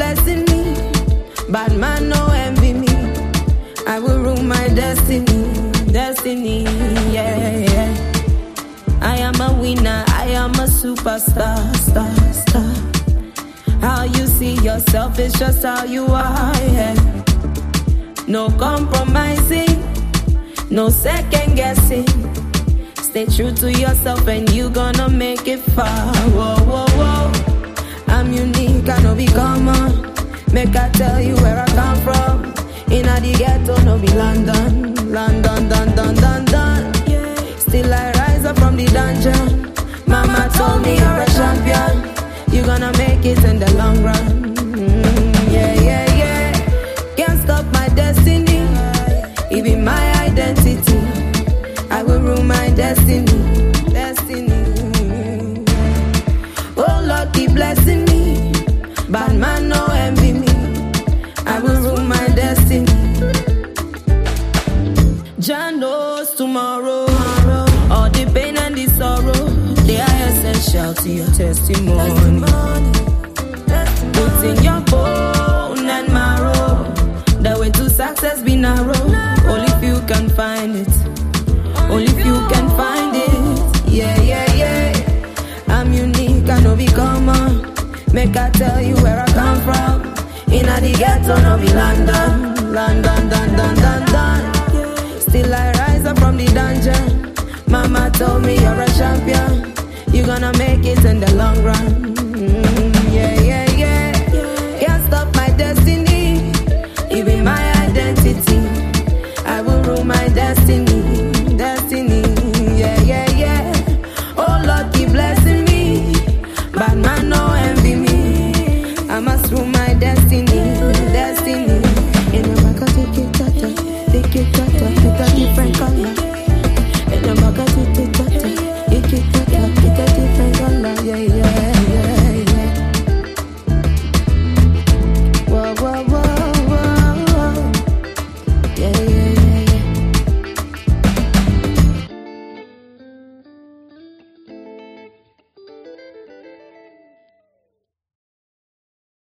blessing me. Bad man no envy me. I will rule my destiny, yeah. I am a winner, I am a superstar, star. How you see yourself is just how you are, yeah. No compromising, no second guessing. Stay true to yourself and you gonna make it far. Whoa. I'm unique, I know be common. Make I tell you where I come from. Inna the ghetto, no be London. Still I rise up from the dungeon. Mama told me you're a champion. You're gonna make it in the long run. Yeah. Can't stop my destiny. It be my identity. I will rule my destiny. Oh Lord, keep blessing me. Bad man no envy me. I will rule my destiny. Jah knows tomorrow. All the pain and the sorrow, they are essential to your testimony. Put in your bone and marrow. The way to success be narrow. Only few can find it. Only few can find it. Yeah. I'm unique, I know be common. Make I tell you where I come from. Inna the ghetto, no be London. Still I rise up from the dungeon. Mama told me you're a champion. You're gonna make it in the long run.